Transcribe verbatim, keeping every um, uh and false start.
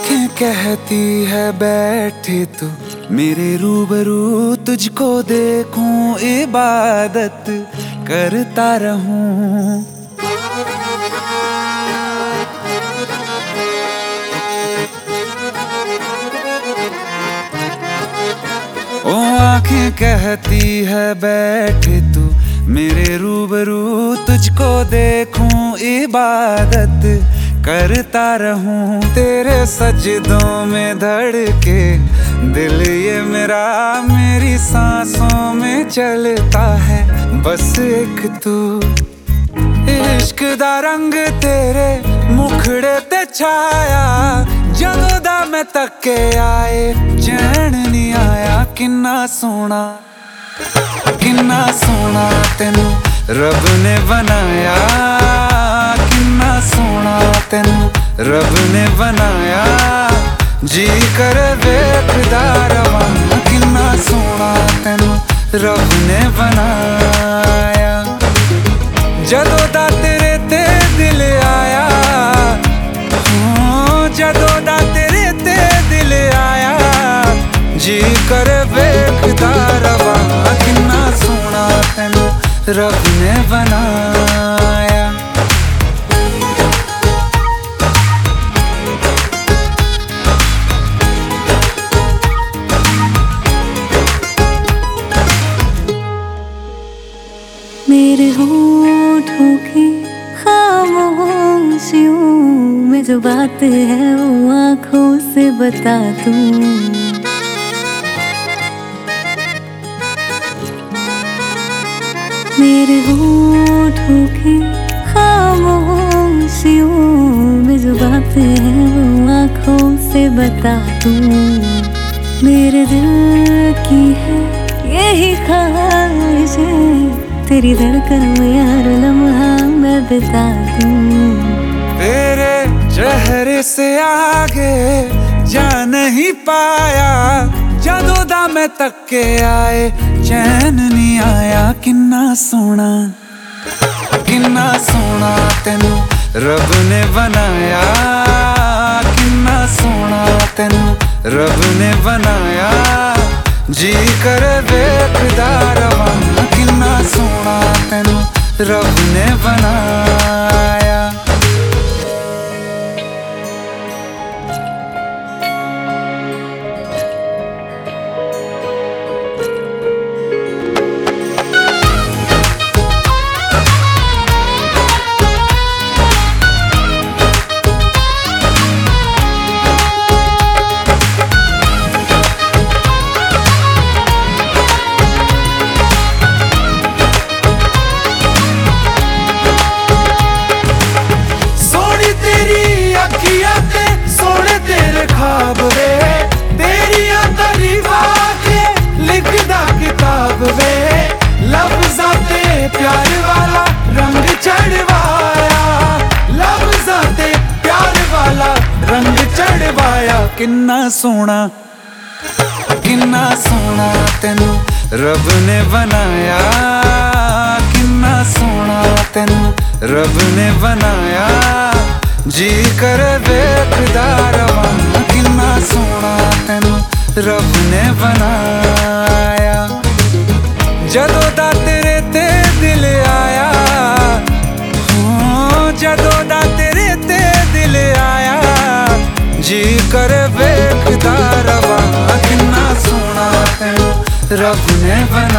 आंखें कहती है बैठे तू मेरे रूबरू, तुझको देखूं इबादत करता रहूं। ओ आंखें कहती है बैठे तू मेरे रूबरू, तुझको देखूं इबादत करता रहूं। तेरे सजदों में धड़के दिल ये मेरा, मेरी सांसों में चलता है बस एक तू। इश्क दा रंग तेरे मुखड़े ते छाया, जदों दा मैं तक्के आए चैन नहीं आया। किन्ना सोना किन्ना सोना तेनू रब ने बनाया, किन्ना सोना तेनू रब ने बनाया। जी कर वेखदा रवां, किन्ना सोना तेनू रब ने बनाया। जदों दा तेरे ते दिल आया, हो जदों दा तेरे ते दिल आया। जी कर वेखदा रवां, किन्ना सोना तेनू रब ने बनाया। मेरे होठों की खामोशियों में जो बात है वो आँखों से बता दूं। मेरे होठों की खामोशियों में जो बात है वो आँखों से बता दूं। मेरे दिल की है यही ख्वाहिश है, तेरी धड़कन में हर लम्हा मैं बिता दूं। तेरे चेहरे से आगे जा नहीं पाया, जदों दा मैं तक्के आए चैन नहीं आया। किन्ना सोना किन्ना सोना तेनू रब ने बनाया, किन्ना सोना तेनू रब ने बनाया। जी कर वेखदा रवां, किन्ना सोना तेनू रब ने बनाया। सोने तेरे ख्वाब वे, तेरिया तारीफां के लिखदा किताब वे। लफ्ज़ां ते प्यार वाला रंग चढ़वाया, लफ्ज़ां ते प्यार वाला रंग चढ़वाया। किन्ना सोना किन्ना सोना तेनू रब ने बनाया, किन्ना सोना तेनू रब ने बनाया। जी कर वेखदा रवां, किन्ना सोना तेनू रब ने बनाया। जदों दा तेरे ते दिल आया, हो जदों दा तेरे ते दिल आया। जी कर वेखदा रवां, किन्ना सोना तेनू रब ने बनाया।